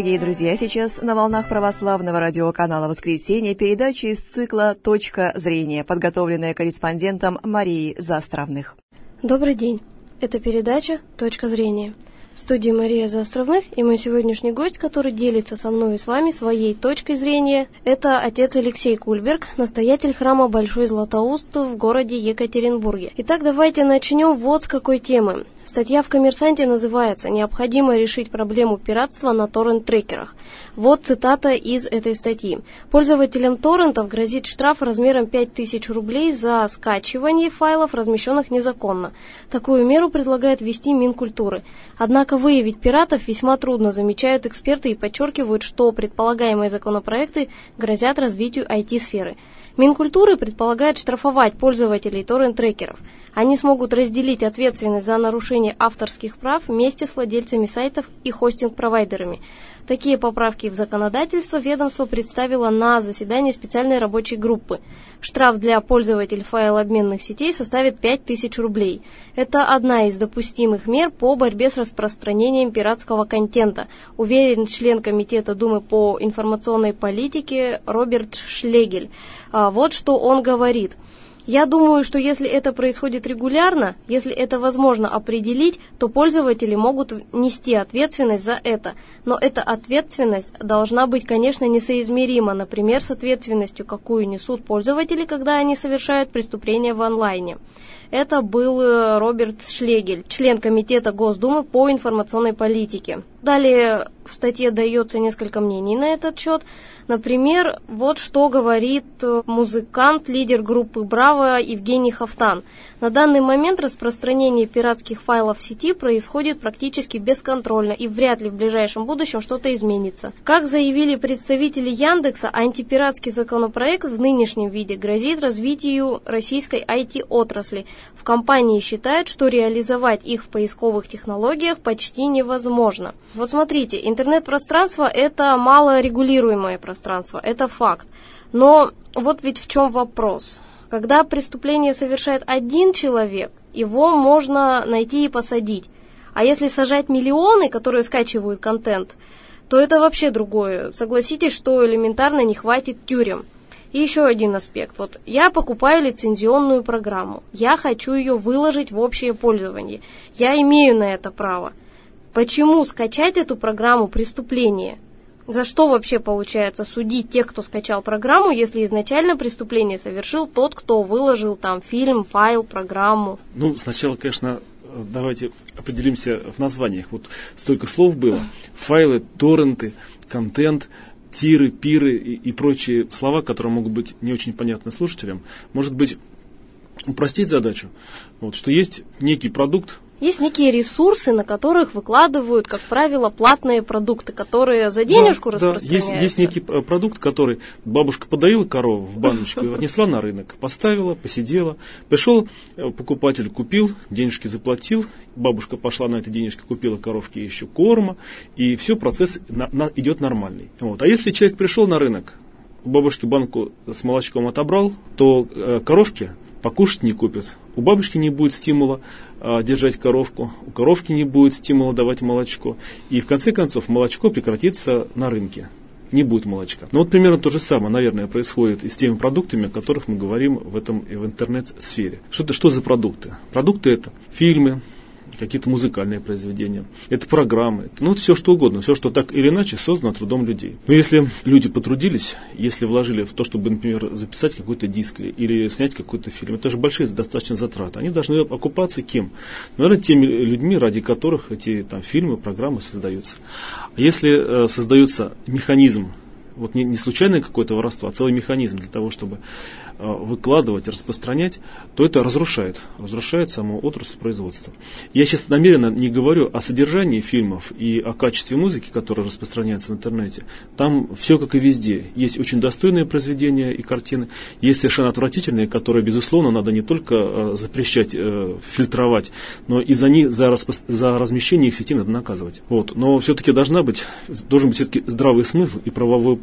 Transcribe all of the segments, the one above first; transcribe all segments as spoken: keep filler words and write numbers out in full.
Дорогие друзья, сейчас на волнах православного радиоканала «Воскресенье» передача из цикла «Точка зрения», подготовленная корреспондентом Марией Заостровных. Добрый день. Это передача «Точка зрения». В студии Мария Заостровных, и мой сегодняшний гость, который делится со мной и с вами своей точкой зрения, это отец Алексей Кульберг, настоятель храма Большой Златоуст в городе Екатеринбурге. Итак, давайте начнем вот с какой темы. Статья в «Коммерсанте» называется «Необходимо решить проблему пиратства на торрент-трекерах». Вот цитата из этой статьи. Пользователям торрентов грозит штраф размером пять тысяч рублей за скачивание файлов, размещенных незаконно. Такую меру предлагает ввести Минкультуры. Однако выявить пиратов весьма трудно, замечают эксперты и подчеркивают, что предполагаемые законопроекты грозят развитию ай ти-сферы. Минкультуры предполагает штрафовать пользователей торрент-трекеров. Они смогут разделить ответственность за нарушение авторских прав вместе с владельцами сайтов и хостинг-провайдерами. Такие поправки в законодательство ведомство представило на заседании специальной рабочей группы. Штраф для пользователей файлообменных сетей составит пять тысяч рублей. Это одна из допустимых мер по борьбе с распространением пиратского контента, уверен член Комитета Думы по информационной политике Роберт Шлегель. А вот что он говорит. Я думаю, что если это происходит регулярно, если это возможно определить, то пользователи могут нести ответственность за это. Но эта ответственность должна быть, конечно, несоизмерима, например, с ответственностью, какую несут пользователи, когда они совершают преступления в онлайне. Это был Роберт Шлегель, член Комитета Госдумы по информационной политике. Далее в статье дается несколько мнений на этот счет. Например, вот что говорит музыкант, лидер группы «Браво» Евгений Хафтан. На данный момент распространение пиратских файлов в сети происходит практически бесконтрольно, и вряд ли в ближайшем будущем что-то изменится. Как заявили представители Яндекса, антипиратский законопроект в нынешнем виде грозит развитию российской ай ти-отрасли. В компании считают, что реализовать их в поисковых технологиях почти невозможно. Вот смотрите, интернет-пространство – это малорегулируемое пространство, это факт. Но вот ведь в чем вопрос. Когда преступление совершает один человек, его можно найти и посадить. А если сажать миллионы, которые скачивают контент, то это вообще другое. Согласитесь, что элементарно не хватит тюрем. И еще один аспект. Вот я покупаю лицензионную программу. Я хочу ее выложить в общее пользование. Я имею на это право. Почему скачать эту программу преступление? За что вообще получается судить тех, кто скачал программу, если изначально преступление совершил тот, кто выложил там фильм, файл, программу? Ну, сначала, конечно, давайте определимся в названиях. Вот столько слов было. Файлы, торренты, контент, тиры, пиры и, и прочие слова, которые могут быть не очень понятны слушателям. Может быть, упростить задачу, вот, что есть некий продукт. Есть некие ресурсы, на которых выкладывают, как правило, платные продукты, которые за денежку да, распространяются. Да, есть, есть некий продукт, который бабушка подоила корову в баночку, отнесла на рынок, поставила, посидела. Пришел покупатель, купил, денежки заплатил, бабушка пошла на эти денежки, купила коровке еще корма, и все, процесс на, на, идет нормальный. Вот. А если человек пришел на рынок, у бабушки банку с молочком отобрал, то э, коровки покушать не купят. У бабушки не будет стимула а, держать коровку, у коровки не будет стимула давать молочко. И в конце концов молочко прекратится на рынке. Не будет молочка. Но вот примерно то же самое, наверное, происходит и с теми продуктами, о которых мы говорим в этом в интернет-сфере. Что-то, что за продукты? Продукты это фильмы, какие-то музыкальные произведения, это программы, это, ну, это все что угодно, все, что так или иначе создано трудом людей. Но если люди потрудились, если вложили в то, чтобы, например, записать какой-то диск или снять какой-то фильм, это же большие достаточно затраты. Они должны окупаться кем? Наверное, теми людьми, ради которых эти там, фильмы, программы создаются. А если э, создается механизм, вот не, не случайное какое-то воровство, а целый механизм для того, чтобы э, выкладывать, распространять, то это разрушает, разрушает саму отрасль производства. Я сейчас намеренно не говорю о содержании фильмов и о качестве музыки, которая распространяется в интернете. Там все как и везде. Есть очень достойные произведения и картины, есть совершенно отвратительные, которые, безусловно, надо не только э, запрещать, э, фильтровать, но и за, них, за, распро- за размещение их в сети надо наказывать. Вот. Но все-таки должна быть, должен быть все-таки здравый смысл и правовое поле,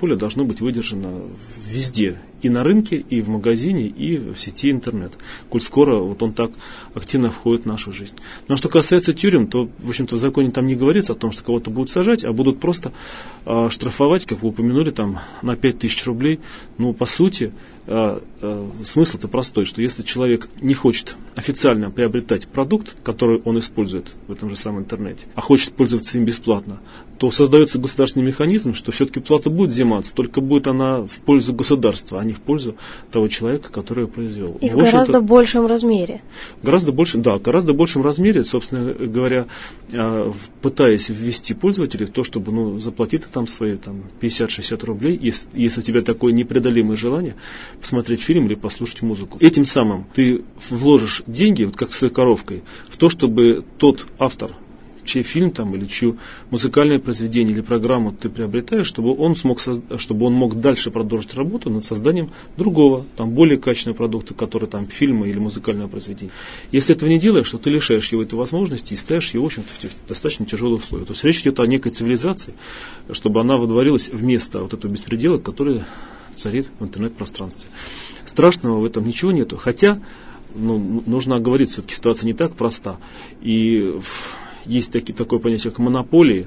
монополия должна быть выдержана везде. И на рынке, и в магазине, и в сети интернет. Коль скоро вот он так активно входит в нашу жизнь. Но что касается тюрем, то, в общем-то, в законе там не говорится о том, что кого-то будут сажать, а будут просто э, штрафовать, как вы упомянули, там, на пять тысяч рублей. Ну, по сути, э, э, смысл-то простой, что если человек не хочет официально приобретать продукт, который он использует в этом же самом интернете, а хочет пользоваться им бесплатно, то создается государственный механизм, что все-таки плата будет взиматься, только будет она в пользу государства, а не в пользу того человека, который ее произвел. И в, в гораздо большем размере. Гораздо больше, да, гораздо большем размере, собственно говоря, пытаясь ввести пользователей в то, чтобы ну, заплатить там свои там, пятьдесят-шестьдесят рублей, если, если у тебя такое непреодолимое желание посмотреть фильм или послушать музыку. Этим самым ты вложишь деньги, вот как с той коровкой, в то, чтобы тот автор, чей фильм там, или чье музыкальное произведение или программу ты приобретаешь, чтобы он, смог созда- чтобы он мог дальше продолжить работу над созданием другого, там, более качественного продукта, который там фильма или музыкального произведения. Если этого не делаешь, то ты лишаешь его этой возможности и ставишь его, в общем-то, в достаточно тяжелые условия. То есть речь идет о некой цивилизации, чтобы она водворилась вместо вот этого беспредела, который царит в интернет-пространстве. Страшного в этом ничего нету, хотя ну, нужно оговориться, все-таки ситуация не так проста. И есть таки, такое понятие, как монополии,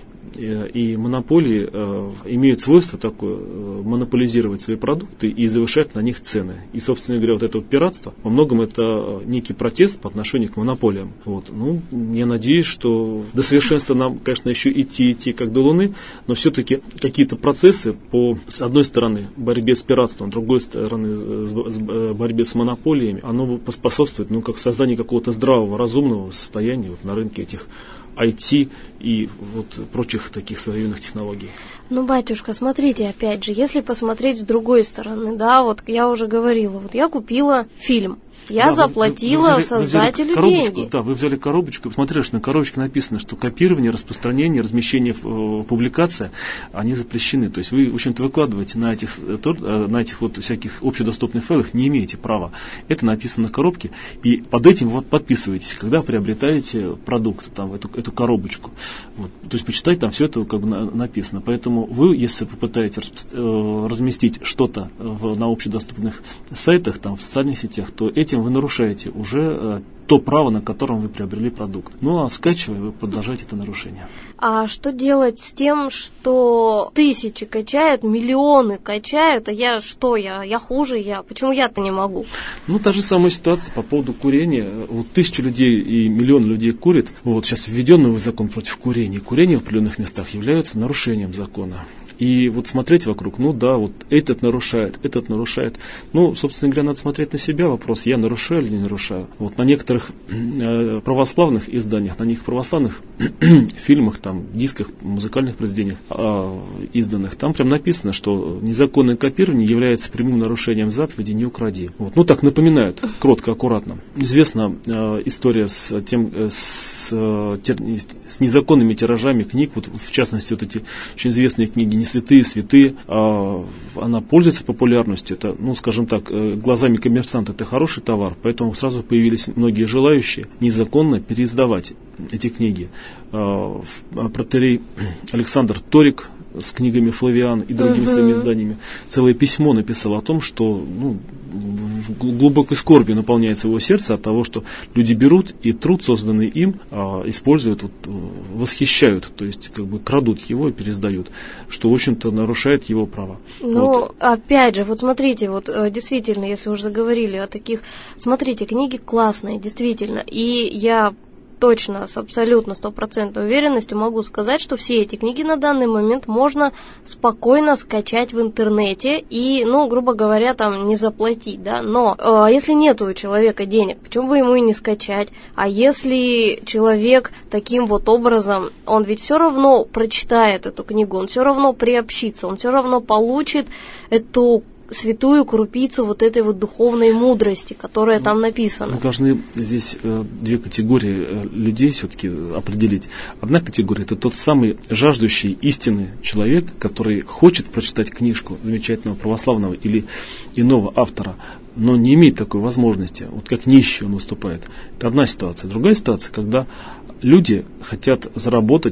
и монополии э, имеют свойство такое, э, монополизировать свои продукты и завышать на них цены. И, собственно говоря, вот это вот пиратство, во многом это некий протест по отношению к монополиям. Вот. Ну, я надеюсь, что до совершенства нам, конечно, еще идти, идти как до Луны, но все-таки какие-то процессы по, с одной стороны, борьбе с пиратством, с другой стороны, с, с, борьбе с монополиями, оно поспособствует, ну, как созданию какого-то здравого, разумного состояния вот, на рынке этих ай ти и вот прочих таких современных технологий. Ну, батюшка, смотрите, опять же, если посмотреть с другой стороны, да, вот я уже говорила, вот я купила фильм. Я да, заплатила вы, вы взяли, создателю вы взяли деньги. Да, вы взяли коробочку, посмотрели, что на коробочке написано, что копирование, распространение, размещение, публикация, они запрещены. То есть вы, в общем-то, выкладываете на этих, на этих вот всяких общедоступных файлах, не имеете права. Это написано на коробке, и под этим вот подписываетесь, когда приобретаете продукт, там, эту, эту коробочку. Вот. То есть почитать, там все это как бы написано. Поэтому вы, если попытаетесь разместить что-то в, на общедоступных сайтах, там, в социальных сетях, то этим вы нарушаете уже э, то право, на котором вы приобрели продукт. Ну, а скачивая, вы продолжаете это нарушение. А что делать с тем, что тысячи качают, миллионы качают, а я что, я, я хуже, я, почему я-то не могу? Ну, та же самая ситуация по поводу курения. Вот тысячи людей и миллион людей курят. Вот сейчас введен новый закон против курения. Курение в определенных местах является нарушением закона. И вот смотреть вокруг, ну да, вот этот нарушает, этот нарушает. Ну, собственно говоря, надо смотреть на себя. Вопрос, я нарушаю или не нарушаю. Вот на некоторых э, православных изданиях, на них православных фильмах, там, дисках, музыкальных произведениях э, изданных, там прям написано, что незаконное копирование является прямым нарушением заповеди «не укради». Вот. Ну, так напоминают, кротко, аккуратно. Известна э, история с, тем, э, с, э, тер, с незаконными тиражами книг, вот, в частности, вот эти очень известные книги «Не святые, святые», а, она пользуется популярностью. Это, ну, скажем так, глазами коммерсанта это хороший товар, поэтому сразу появились многие желающие незаконно переиздавать эти книги. А, протоиерей Александр Торик с книгами Флавиан и другими uh-huh. своими изданиями целое письмо написал о том, что ну, в глубокой скорби наполняется его сердце от того, что люди берут и труд, созданный им, а, используют, вот, восхищают, то есть как бы крадут его и переиздают, что, в общем-то, нарушает его права. Ну, вот. Опять же, вот смотрите, вот действительно, если уже заговорили о таких, смотрите, книги классные, действительно, и я точно, с абсолютно стопроцентной уверенностью могу сказать, что все эти книги на данный момент можно спокойно скачать в интернете и, ну, грубо говоря, там не заплатить, да, но э, если нет у человека денег, почему бы ему и не скачать, а если человек таким вот образом, он ведь все равно прочитает эту книгу, он все равно приобщится, он все равно получит эту святую крупицу вот этой вот духовной мудрости, которая там написана. Мы должны здесь э, две категории э, людей все-таки определить. Одна категория – это тот самый жаждущий истины человек, который хочет прочитать книжку замечательного православного или иного автора, но не имеет такой возможности. Вот как нищий он выступает. Это одна ситуация. Другая ситуация, когда люди хотят заработать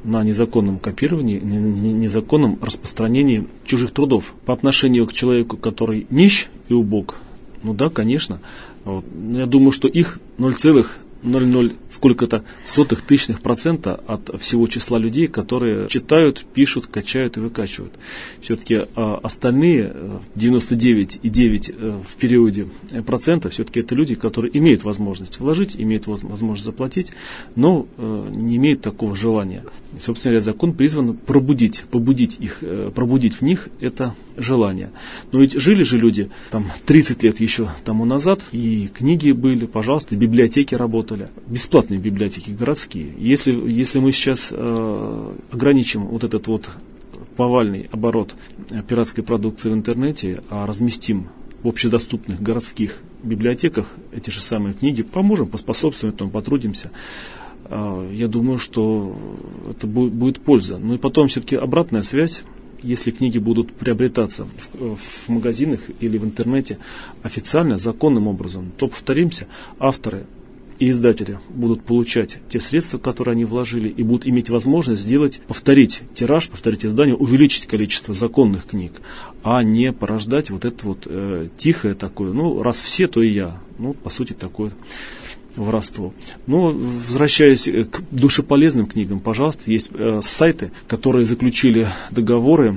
на незаконном копировании, незаконном распространении чужих трудов. По отношению к человеку, который нищ и убог, ну да, конечно. Вот. Я думаю, что их ноль целых ноль ноль сколько-то сотых тысячных процента от всего числа людей, которые читают, пишут, качают и выкачивают. Все-таки а, остальные девяносто девять и девять в периоде процентов, все-таки это люди, которые имеют возможность вложить, имеют возможность заплатить, но а, не имеют такого желания. И, собственно говоря, закон призван пробудить, побудить их, пробудить в них это желание. Но ведь жили же люди там тридцать лет еще тому назад, и книги были, пожалуйста, библиотеки работали. Бесплатные библиотеки городские. Если, если мы сейчас э, ограничим вот этот вот повальный оборот пиратской продукции в интернете, а разместим в общедоступных городских библиотеках эти же самые книги, поможем, поспособствуем этому, потрудимся, э, я думаю, что это будет, будет польза. Ну и потом все-таки обратная связь. Если книги будут приобретаться в, в магазинах или в интернете официально, законным образом, то, повторимся, авторы и издатели будут получать те средства, которые они вложили, и будут иметь возможность сделать, повторить тираж, повторить издание, увеличить количество законных книг, а не порождать вот это вот э, тихое такое, ну, раз все, то и я. Ну, по сути, такое воровство. Но, возвращаясь к душеполезным книгам, пожалуйста, есть э, сайты, которые заключили договоры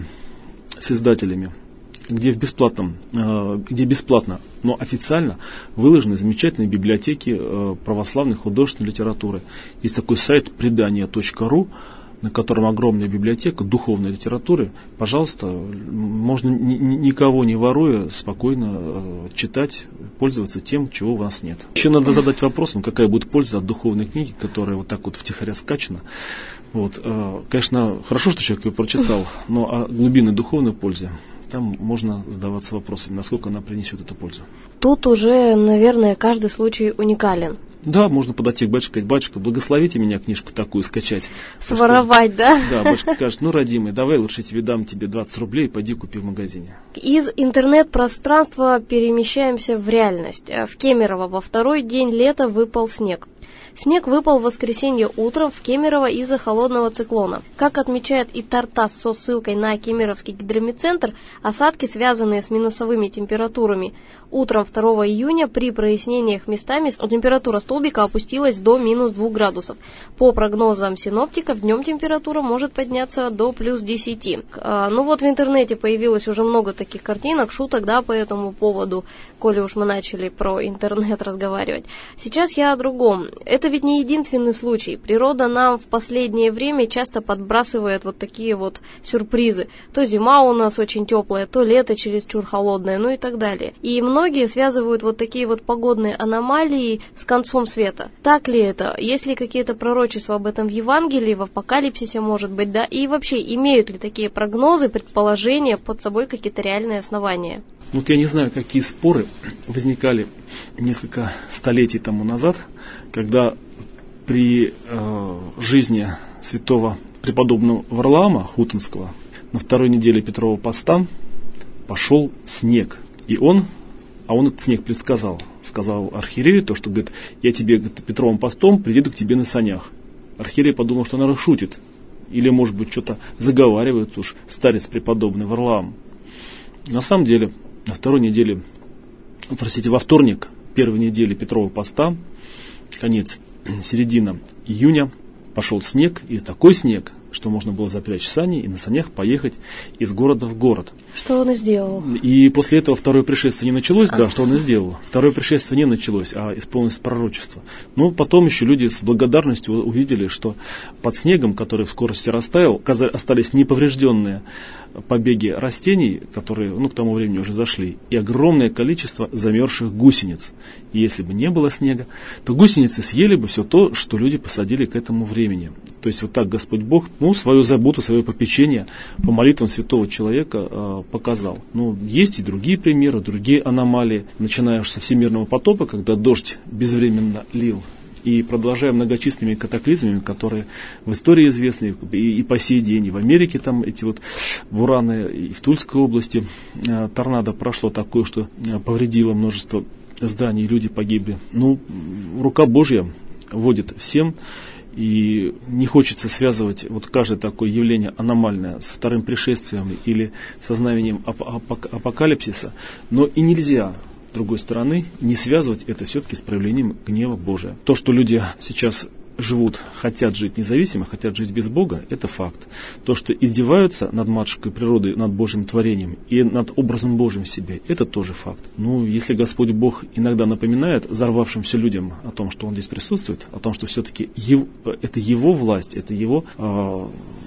с издателями, где в бесплатном, э, где бесплатно, но официально выложены замечательные библиотеки э, православной художественной литературы. Есть такой сайт предания точка ру, на котором огромная библиотека духовной литературы. Пожалуйста, можно ни, ни, никого не воруя спокойно э, читать, пользоваться тем, чего у вас нет. Еще надо задать вопрос, ну, какая будет польза от духовной книги, которая вот так вот втихаря скачана. Вот, э, конечно, хорошо, что человек ее прочитал, но о глубинной духовной пользе там можно задаваться вопросами, насколько она принесет эту пользу. Тут уже, наверное, каждый случай уникален. Да, можно подойти к батюшке, сказать: батюшка, благословите меня книжку такую скачать. Своровать, что, да? Да, батюшка скажет: ну, родимый, давай лучше тебе дам тебе двадцать рублей, пойди купи в магазине. Из интернет-пространства перемещаемся в реальность. В Кемерово во второй день лета выпал снег. Снег выпал в воскресенье утром в Кемерово из-за холодного циклона. Как отмечает и Тартас со ссылкой на Кемеровский гидромедцентр, осадки, связанные с минусовыми температурами. Утром второго июня при прояснениях местами температура столбика опустилась до минус двух градусов. По прогнозам синоптиков, днем температура может подняться до плюс десяти. А, ну вот в интернете появилось уже много таких картинок, шуток, да, по этому поводу, коли уж мы начали про интернет разговаривать. Сейчас я о другом. Это ведь не единственный случай. Природа нам в последнее время часто подбрасывает вот такие вот сюрпризы. То зима у нас очень теплая, то лето чересчур холодное, ну и так далее. И многие связывают вот такие вот погодные аномалии с концом света. Так ли это? Есть ли какие-то пророчества об этом в Евангелии, в Апокалипсисе, может быть, да? И вообще, имеют ли такие прогнозы, предположения под собой какие-то реальные основания? Вот я не знаю, какие споры возникали несколько столетий тому назад, когда при э, жизни святого преподобного Варлаама Хутонского на второй неделе Петрова поста пошел снег. И он, а он этот снег предсказал, сказал архиерею то, что, говорит, я тебе, говорит, Петровым постом приеду к тебе на санях. Архиерей подумал, что, наверное, шутит. Или, может быть, что-то заговаривается уж старец преподобный Варлаам. На самом деле, на второй неделе, простите, во вторник первой недели Петрова поста, конец, середина июня, пошел снег, и такой снег, что можно было запрячь сани и на санях поехать из города в город. Что он и сделал. И после этого второе пришествие не началось, да, что он и сделал. Второе пришествие не началось, а исполнилось пророчество. Но потом еще люди с благодарностью увидели, что под снегом, который в скорости растаял, остались неповрежденные побеги растений, которые, ну, к тому времени уже зашли, и огромное количество замерзших гусениц. И если бы не было снега, то гусеницы съели бы все то, что люди посадили к этому времени. То есть вот так Господь Бог, ну, свою заботу, свое попечение по молитвам святого человека э, показал. Но есть и другие примеры, другие аномалии, начиная со всемирного потопа, когда дождь безвременно лил, и продолжая многочисленными катаклизмами, которые в истории известны и, и по сей день, и в Америке там эти вот бураны, и в Тульской области э, торнадо прошло такое, что э, повредило множество зданий, люди погибли. Ну, рука Божья водит всем, И не хочется связывать вот каждое такое явление аномальное с вторым пришествием или со знамением апокалипсиса, но и нельзя, с другой стороны, не связывать это все-таки с проявлением гнева Божия. То, что люди сейчас живут, хотят жить независимо, хотят жить без Бога, это факт. То, что издеваются над матушкой природой, над Божьим творением и над образом Божьим в себе, это тоже факт. Ну, если Господь Бог иногда напоминает взорвавшимся людям о том, что Он здесь присутствует, о том, что все-таки его, это Его власть, это его, э,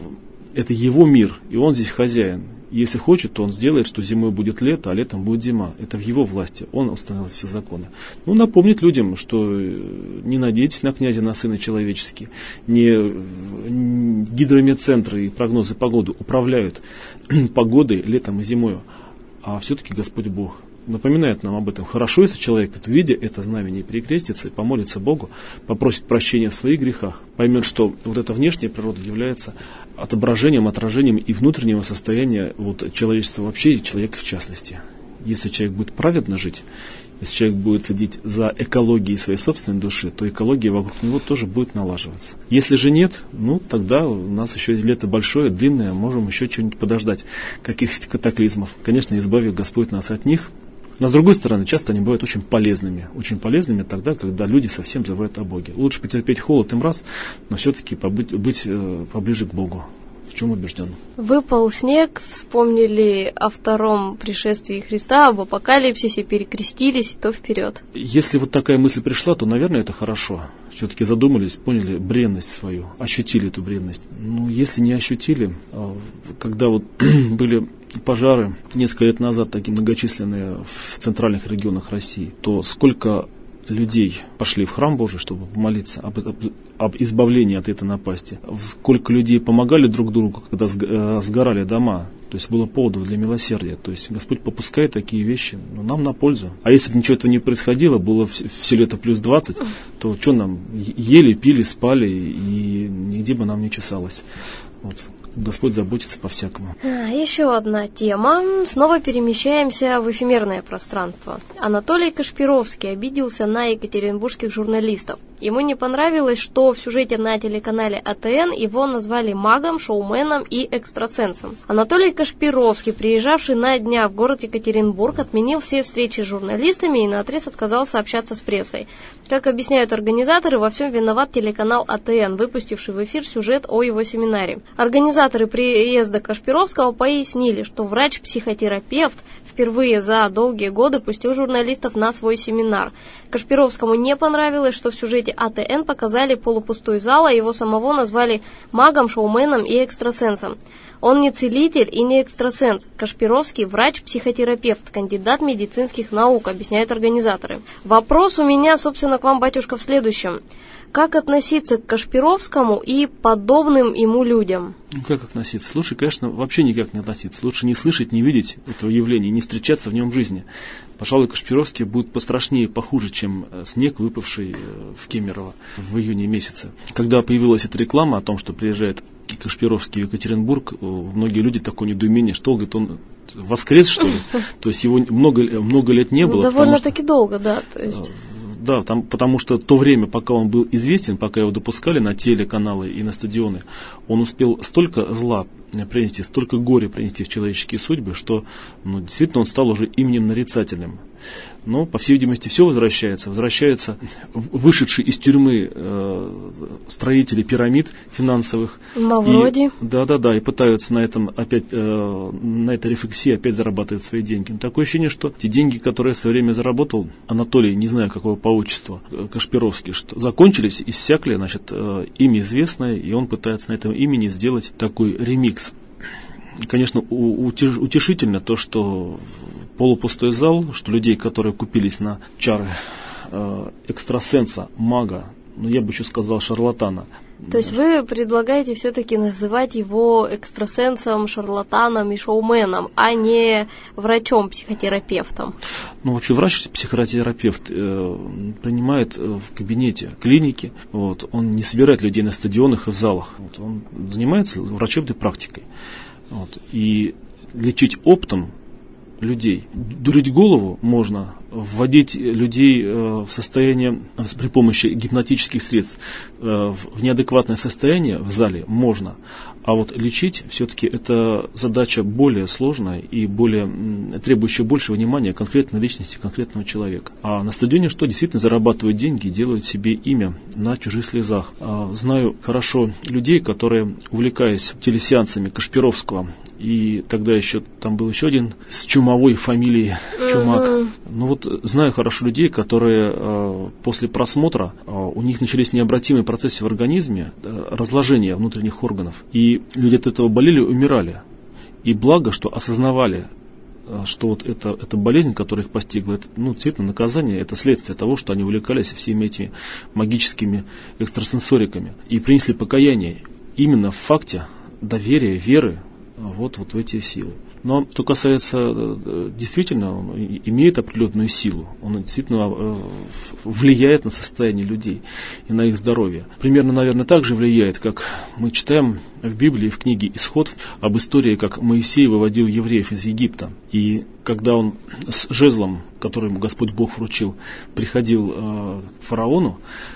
это Его мир, и Он здесь хозяин. Если хочет, то Он сделает, что зимой будет лето, а летом будет зима. Это в Его власти. Он установил все законы. Ну, напомнит людям, что не надейтесь на князя, на сына человеческий. Не гидрометцентры и прогнозы погоды управляют погодой летом и зимой, а все-таки Господь Бог напоминает нам об этом. Хорошо, если человек, вот, видя это знамение, перекрестится и помолится Богу, попросит прощения в своих грехах, поймет, что вот эта внешняя природа является отображением, отражением и внутреннего состояния вот, человечества вообще и человека в частности. Если человек будет праведно жить, если человек будет следить за экологией своей собственной души, то экология вокруг него тоже будет налаживаться. Если же нет, ну тогда у нас еще лето большое, длинное, можем еще что-нибудь подождать, каких-то катаклизмов. Конечно, избавит Господь нас от них. Но с другой стороны, часто они бывают очень полезными. Очень полезными тогда, когда люди совсем забывают о Боге. Лучше потерпеть холод им раз, но все-таки побыть, быть э, поближе к Богу. В чем убежден. Выпал снег, вспомнили о втором пришествии Христа, об апокалипсисе, перекрестились, и то вперед. Если вот такая мысль пришла, то, наверное, это хорошо. Все-таки задумались, поняли бренность свою, ощутили эту бренность. Ну, если не ощутили, когда вот были пожары несколько лет назад, такие многочисленные в центральных регионах России, то сколько людей пошли в храм Божий, чтобы помолиться об, об, об избавлении от этой напасти. Сколько людей помогали друг другу, когда сгорали дома. То есть было поводов для милосердия. То есть Господь попускает такие вещи, но нам на пользу. А если ничего этого не происходило, было все лето плюс двадцать, то что нам? Ели, пили, спали, и нигде бы нам не чесалось. Вот. Господь заботится по-всякому. А, еще одна тема. Снова перемещаемся в эфемерное пространство. Анатолий Кашпировский обиделся на екатеринбургских журналистов. Ему не понравилось, что в сюжете на телеканале А Т Н его назвали магом, шоуменом и экстрасенсом. Анатолий Кашпировский, приезжавший на днях в город Екатеринбург, отменил все встречи с журналистами и наотрез отказался общаться с прессой. Как объясняют организаторы, во всем виноват телеканал А Т Н, выпустивший в эфир сюжет о его семинаре. Организаторы приезда Кашпировского пояснили, что врач-психотерапевт впервые за долгие годы пустил журналистов на свой семинар. Кашпировскому не понравилось, что в сюжете А Т Н показали полупустой зал, а его самого назвали магом, шоуменом и экстрасенсом. Он не целитель и не экстрасенс. Кашпировский – врач-психотерапевт, кандидат медицинских наук, объясняют организаторы. Вопрос у меня, собственно, к вам, батюшка, в следующем. Как относиться к Кашпировскому и подобным ему людям? Ну, как относиться? Лучше, конечно, вообще никак не относиться. Лучше не слышать, не видеть этого явления, не встречаться в нем в жизни. Пожалуй, Кашпировский будет пострашнее, похуже, чем снег, выпавший в Кемерово в июне месяце. Когда появилась эта реклама о том, что приезжает Кашпировский в Екатеринбург, многие люди такое недоумение, что, говорит, он воскрес, что ли? То есть его много, много лет не было. Довольно-таки долго, да. То есть... Да, там, потому что то время, пока он был известен, пока его допускали на телеканалы и на стадионы, он успел столько зла принести, столько горя принести в человеческие судьбы, что ну, действительно он стал уже именем нарицательным. Но, по всей видимости, все возвращается. Возвращаются вышедшие из тюрьмы э, строители пирамид финансовых. Мавроди. Да-да-да, и пытаются на этом опять, э, на этой рефлексии опять зарабатывать свои деньги. Но такое ощущение, что те деньги, которые я в свое время заработал, Анатолий, не знаю какого по отчеству, Кашпировский, что закончились, иссякли, значит, э, имя известное, и он пытается на этом имени сделать такой ремикс. Конечно, утешительно то, что полупустой зал, что людей, которые купились на чары э, экстрасенса, мага, ну я бы еще сказал шарлатана. То есть вы предлагаете все-таки называть его экстрасенсом, шарлатаном и шоуменом, а не врачом-психотерапевтом? Ну, вообще врач-психотерапевт э, принимает в кабинете клиники, вот, он не собирает людей на стадионах и в залах, вот, он занимается врачебной практикой. Вот, и лечить оптом людей. Дурить голову можно вводить людей в состояние при помощи гипнотических средств в неадекватное состояние в зале можно, а вот лечить все-таки это задача более сложная и более требующая больше внимания конкретной личности, конкретного человека. А на стадионе что? Действительно зарабатывают деньги, делают себе имя на чужих слезах. Знаю хорошо людей, которые, увлекаясь телесеансами Кашпировского, и тогда еще там был еще один с чумовой фамилией Чумак. Uh-huh. Ну вот знаю хорошо людей, которые э, после просмотра э, у них начались необратимые процессы в организме, э, разложения внутренних органов. И люди от этого болели, умирали. И благо, что осознавали, э, что вот это, эта болезнь, которая их постигла, это, ну, действительно наказание, это следствие того, что они увлекались всеми этими магическими экстрасенсориками. И принесли покаяние именно в факте доверия, веры, Вот, вот в эти силы. Но что касается, действительно, он имеет определенную силу, он действительно влияет на состояние людей и на их здоровье. Примерно, наверное, так же влияет, как мы читаем в Библии, в книге «Исход», об истории, как Моисей выводил евреев из Египта. И когда он с жезлом, который ему Господь Бог вручил, приходил к фараону,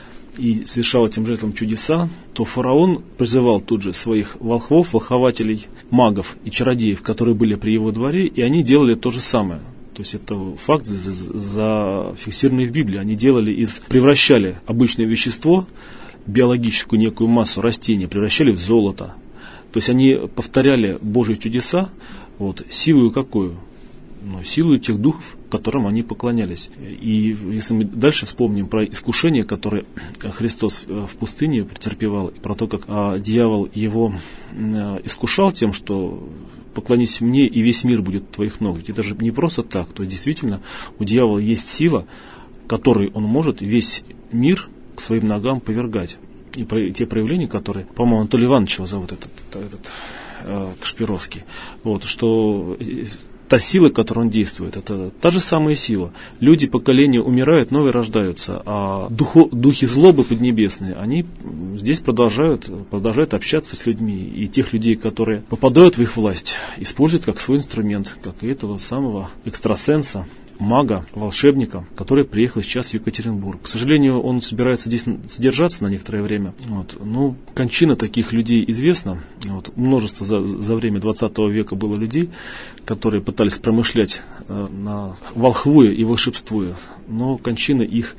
и совершал этим жезлом чудеса, то фараон призывал тут же своих волхвов, волхователей, магов и чародеев, которые были при его дворе, и они делали то же самое. То есть это факт зафиксированный в Библии. Они делали из, превращали обычное вещество, биологическую некую массу растения, превращали в золото. То есть они повторяли Божьи чудеса, вот, силою какую? Ну, силою тех духов, которым они поклонялись. И если мы дальше вспомним про искушение, которое Христос в пустыне претерпевал, и про то, как а, дьявол его а, искушал тем, что поклонись мне, и весь мир будет у твоих ног. Ведь это же не просто так. То есть действительно у дьявола есть сила, которой он может весь мир к своим ногам повергать. И про, те проявления, которые, по-моему, Анатолий Иванович его зовут, этот, этот э, Кашпировский, вот, что та сила, которой он действует, это та же самая сила. Люди, поколения умирают, новые рождаются, а духу, духи злобы поднебесные, они здесь продолжают, продолжают общаться с людьми. И тех людей, которые попадают в их власть, используют как свой инструмент, как и этого самого экстрасенса, мага, волшебника, который приехал сейчас в Екатеринбург. К сожалению, он собирается здесь содержаться на некоторое время. Вот. Ну, кончина таких людей известна. Вот. Множество за, за время двадцатого века было людей, которые пытались промышлять э, на волхвуя и волшебствуя, но кончина их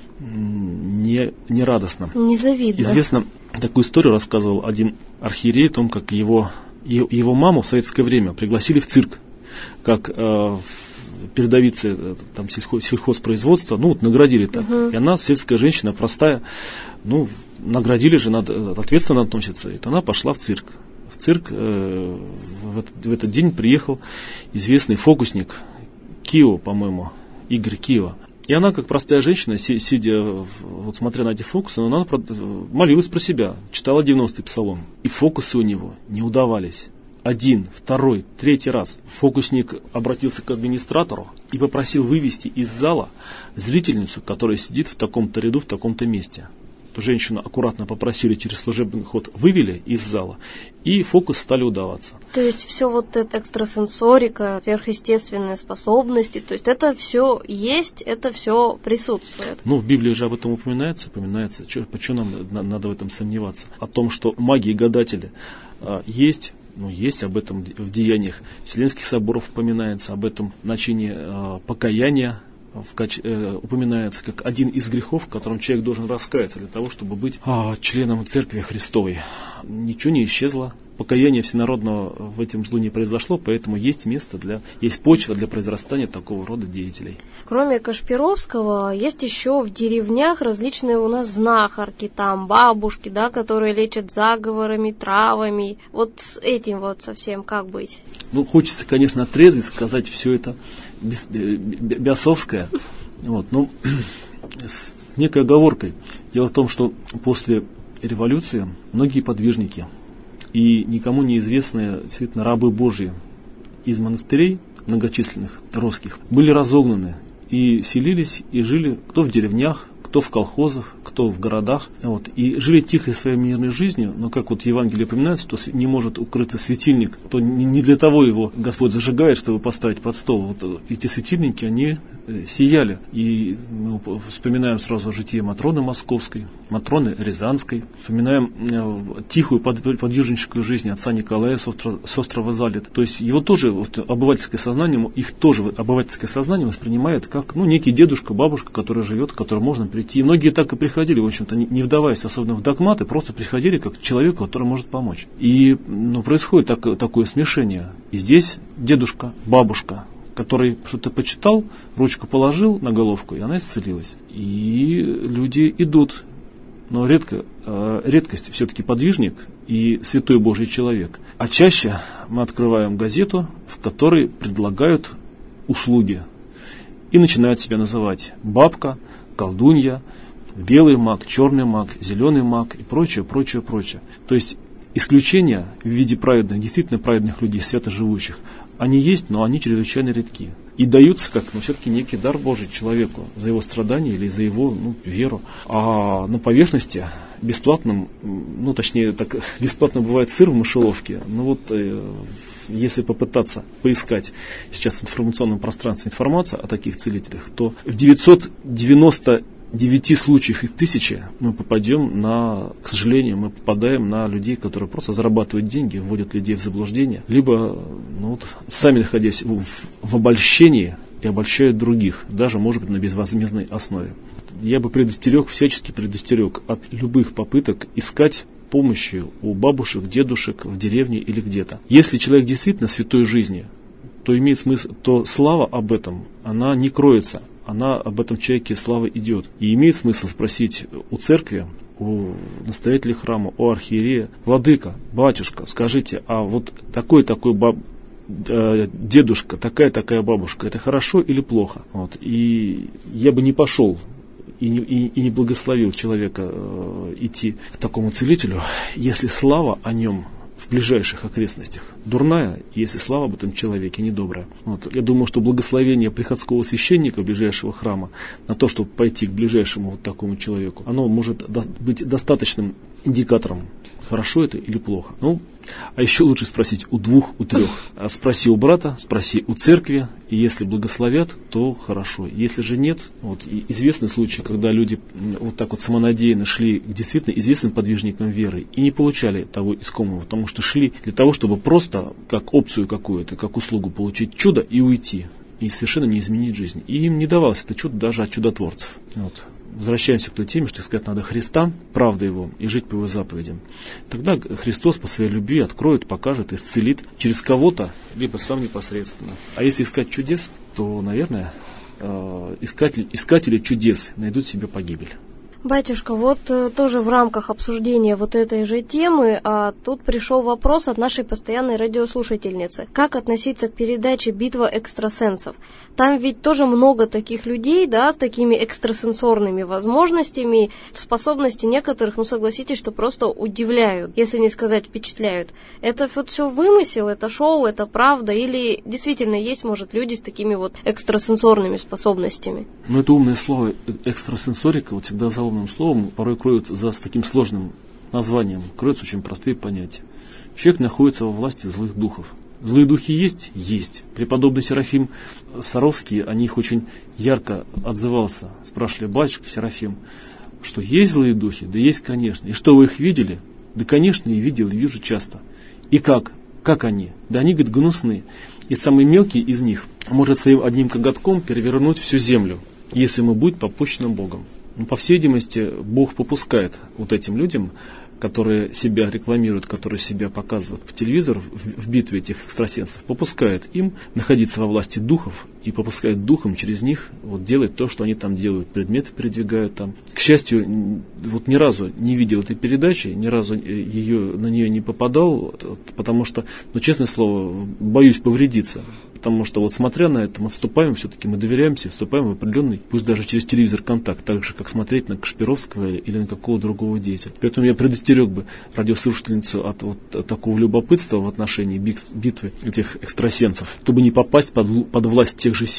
не, не радостна. Незавидно. Известно, такую историю рассказывал один архиерей о том, как его, его маму в советское время пригласили в цирк, как э, передовицы там, сельхоз, сельхозпроизводства, ну вот наградили так. Uh-huh. И она, сельская женщина, простая, ну, наградили же, надо ответственно относиться. И она пошла в цирк. В цирк э, в, этот, в этот день приехал известный фокусник Кио, по-моему, Игорь Кио. И она, как простая женщина, си, сидя, вот смотря на эти фокусы, она молилась про себя, читала девяностый псалом. И фокусы у него не удавались. Один, второй, третий раз фокусник обратился к администратору и попросил вывести из зала зрительницу, которая сидит в таком-то ряду, в таком-то месте. То женщину аккуратно попросили через служебный ход, вывели из зала, и фокус стали удаваться. То есть все вот это экстрасенсорика, сверхъестественные способности, то есть это все есть, это все присутствует. Ну, в Библии же об этом упоминается, упоминается. Почему нам надо в этом сомневаться? О том, что маги и гадатели а, есть. Ну, есть об этом в деяниях Вселенских соборов упоминается, об этом начине э, покаяния в каче, э, упоминается как один из грехов, в котором человек должен раскаяться для того, чтобы быть э, членом Церкви Христовой. Ничего не исчезло. Покаяние всенародного в этом злу не произошло, поэтому есть место для, есть почва для произрастания такого рода деятелей. Кроме Кашпировского, есть еще в деревнях различные у нас знахарки, там бабушки, да, которые лечат заговорами, травами. Вот с этим вот совсем как быть? Ну, хочется, конечно, отрезать, сказать все это бес, бесовское, вот, но с некой оговоркой. Дело в том, что после революции многие подвижники и никому неизвестные действительно рабы Божьи из монастырей многочисленных русских были разогнаны и селились и жили кто в деревнях, кто в колхозах, кто в городах, вот, и жили тихой своей мирной жизнью, но как вот в Евангелии упоминается, что не может укрыться светильник, то не для того его Господь зажигает, чтобы поставить под стол. Вот эти светильники, они сияли. И мы вспоминаем сразу житие Матроны Московской, Матроны Рязанской, вспоминаем тихую подвижническую жизнь отца Николая с острова Залит. То есть его тоже, вот, обывательское сознание, их тоже обывательское сознание воспринимает как, ну, некий дедушка, бабушка, который живет, к которому можно прийти. И многие так и приходили, в общем-то, не вдаваясь особенно в догматы, просто приходили как к человеку, который может помочь. И, ну, происходит так, такое смешение. И здесь дедушка, бабушка, который что-то почитал, ручку положил на головку, и она исцелилась. И люди идут. Но редко, э, редкость все-таки подвижник и святой Божий человек. А чаще мы открываем газету, в которой предлагают услуги. И начинают себя называть бабка, колдунья, белый маг, черный маг, зеленый маг и прочее, прочее, прочее. То есть исключения в виде праведных, действительно праведных людей, свято живущих, они есть, но они чрезвычайно редки. И даются как, ну, все-таки некий дар Божий человеку за его страдания или за его, ну, веру. А на поверхности бесплатным, ну, точнее, так бесплатно бывает сыр в мышеловке. Ну вот, э, если попытаться поискать сейчас в информационном пространстве информацию о таких целителях, то в девятьсот девяносто девяти случаях из тысячи мы попадем на, к сожалению, мы попадаем на людей, которые просто зарабатывают деньги, вводят людей в заблуждение, либо, ну, вот, сами находясь в, в обольщении и обольщают других, даже, может быть, на безвозмездной основе. Я бы предостерег, всячески предостерег от любых попыток искать помощи у бабушек, дедушек в деревне или где-то. Если человек действительно святой жизни, то имеет смысл, то слава об этом, она не кроется. Она об этом человеке слава идет. И имеет смысл спросить у церкви, у настоятеля храма, у архиерея: владыка, батюшка, скажите, а вот такой-такой баб, э, дедушка, такая-такая бабушка, это хорошо или плохо? Вот. И я бы не пошел и не, и, и не благословил человека э, идти к такому целителю, если слава о нем в ближайших окрестностях дурная, если слава об этом человеке недобрая. Вот. Я думаю, что благословение приходского священника ближайшего храма на то, чтобы пойти к ближайшему вот такому человеку, оно может до- быть достаточным индикатором, хорошо это или плохо. Ну, а еще лучше спросить у двух, у трех. А спроси у брата, спроси у церкви, и если благословят, то хорошо. Если же нет, вот, и известный случай, когда люди вот так вот самонадеянно шли к действительно известным подвижникам веры и не получали того искомого, потому что шли для того, чтобы просто как опцию какую-то, как услугу получить чудо и уйти, и совершенно не изменить жизнь. И им не давалось это чудо даже от чудотворцев. Вот. Возвращаемся к той теме, что искать надо Христа, правда Его, и жить по Его заповедям. Тогда Христос по своей любви откроет, покажет, исцелит через кого-то, либо сам непосредственно. А если искать чудес, то, наверное, искатели, искатели чудес найдут себе погибель. Батюшка, вот э, тоже в рамках обсуждения вот этой же темы, а тут пришел вопрос от нашей постоянной радиослушательницы. Как относиться к передаче «Битва экстрасенсов»? Там ведь тоже много таких людей, да, с такими экстрасенсорными возможностями, способности некоторых, ну согласитесь, что просто удивляют, если не сказать впечатляют. Это вот все вымысел, это шоу, это правда, или действительно есть, может, люди с такими вот экстрасенсорными способностями? Ну, это умное слово экстрасенсорика, вот всегда за умным словом порой кроются за с таким сложным названием, кроются очень простые понятия. Человек находится во власти злых духов. Злые духи есть? Есть. Преподобный Серафим Саровский о них очень ярко отзывался. Спрашивали: батюшка Серафим, что есть злые духи? Да есть, конечно. И что, вы их видели? Да, конечно, и видел, и вижу часто. И как? Как они? Да они, говорит, гнусные. И самый мелкий из них может своим одним коготком перевернуть всю землю, если ему будет попущено Богом. Ну, по всей видимости, Бог попускает вот этим людям, которые себя рекламируют, которые себя показывают по телевизору в, в битве этих экстрасенсов, попускает им находиться во власти духов и попускает духом через них вот делать то, что они там делают, предметы передвигают там. К счастью, вот ни разу не видел этой передачи, ни разу ее, на нее не попадал, потому что, ну, честное слово, боюсь повредиться. Потому что вот смотря на это, мы вступаем, все-таки мы доверяемся, вступаем в определенный, пусть даже через телевизор, контакт, так же, как смотреть на Кашпировского или на какого другого деятеля. Поэтому я предостерег бы радиослушательницу от вот такого любопытства в отношении битвы этих экстрасенсов, чтобы не попасть под, под власть тех же сил,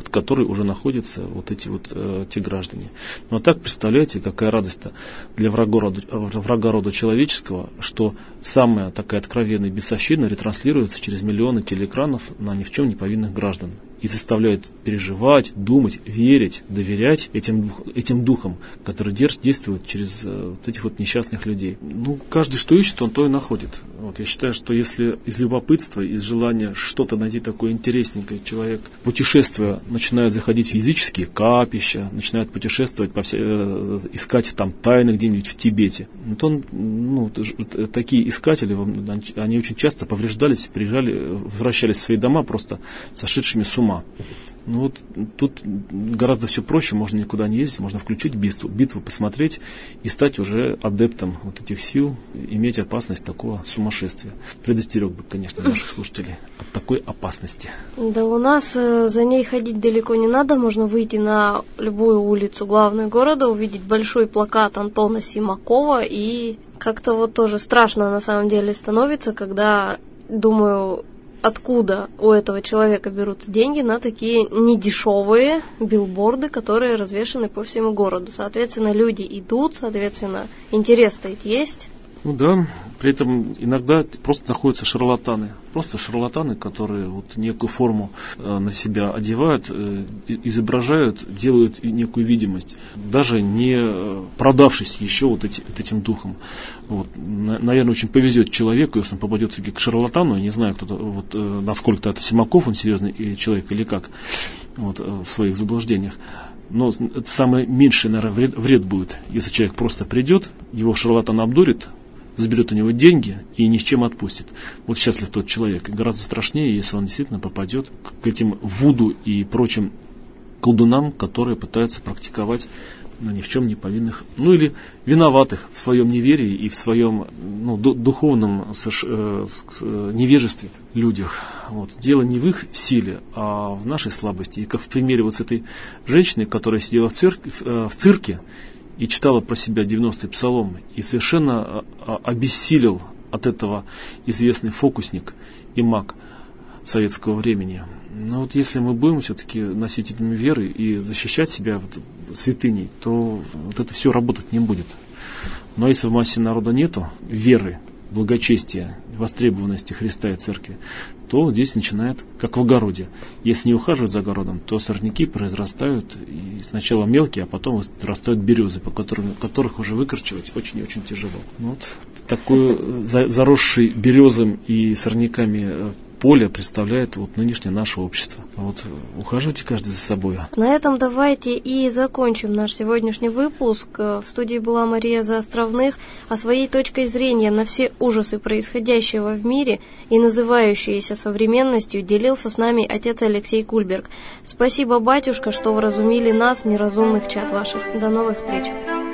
пункт, который уже находятся вот эти вот э, те граждане. Но так, представляете, какая радость-то для врага рода, врага рода человеческого, что самая такая откровенная бесовщина ретранслируется через миллионы телеэкранов на ни в чем не повинных граждан. И заставляет переживать, думать, верить, доверять этим, этим духам, которые держат, действуют через э, вот этих вот несчастных людей. Ну, каждый что ищет, он то и находит. Вот, я считаю, что если из любопытства, из желания что-то найти такое интересненькое, человек, путешествуя, начинает заходить в языческие капища, начинает путешествовать, по все, э, искать там тайны где-нибудь в Тибете. Вот он, ну, такие искатели, они очень часто повреждались, приезжали, возвращались в свои дома просто сошедшими с ума. Ну вот тут гораздо все проще, можно никуда не ездить, можно включить битву, битву посмотреть и стать уже адептом вот этих сил, иметь опасность такого сумасшествия. Предостерег бы, конечно, наших слушателей от такой опасности. Да у нас э, за ней ходить далеко не надо, можно выйти на любую улицу главного города, увидеть большой плакат Антона Симакова, и как-то вот тоже страшно на самом деле становится, когда думаю, откуда у этого человека берутся деньги на такие недешевые билборды, которые развешаны по всему городу. Соответственно, люди идут, соответственно, интерес-то ведь есть. Ну да, при этом иногда просто находятся шарлатаны. Просто шарлатаны, которые вот некую форму э, на себя одевают, э, изображают, делают некую видимость, даже не продавшись еще вот, эти, вот этим духом. Вот. На, наверное, очень повезет человеку, если он попадет к шарлатану, я не знаю, кто-то, вот, э, насколько это Симаков, он серьезный человек или как, вот, э, в своих заблуждениях. Но это самый меньший, наверное, вред, вред будет, если человек просто придет, его шарлатан обдурит, заберет у него деньги и ни с чем отпустит. Вот счастлив тот человек. И гораздо страшнее, если он действительно попадет к этим вуду и прочим колдунам, которые пытаются практиковать на ни в чем не повинных, ну или виноватых в своем неверии и в своем, ну, духовном э, невежестве людях. Вот. Дело не в их силе, а в нашей слабости. И как в примере вот с этой женщиной, которая сидела в, цирке, в цирке и читала про себя девяностый псалом, и совершенно обессилел от этого известный фокусник и маг советского времени. Но вот если мы будем все-таки носителями веры и защищать себя вот святыней, то вот это все работать не будет. Но если в массе народа нету веры, благочестия, востребованности Христа и Церкви, то здесь начинает, как в огороде. Если не ухаживать за огородом, то сорняки произрастают, и сначала мелкие, а потом растают березы, по которым, которых уже выкорчевать очень и очень тяжело. Вот такое заросший березом и сорняками поле представляет вот нынешнее наше общество. Вот ухаживайте каждый за собой. На этом давайте и закончим наш сегодняшний выпуск. В студии была Мария Заостровных. А своей точкой зрения на все ужасы происходящего в мире и называющиеся современностью делился с нами отец Алексей Кульберг. Спасибо, батюшка, что вразумили нас, неразумных чад ваших. До новых встреч.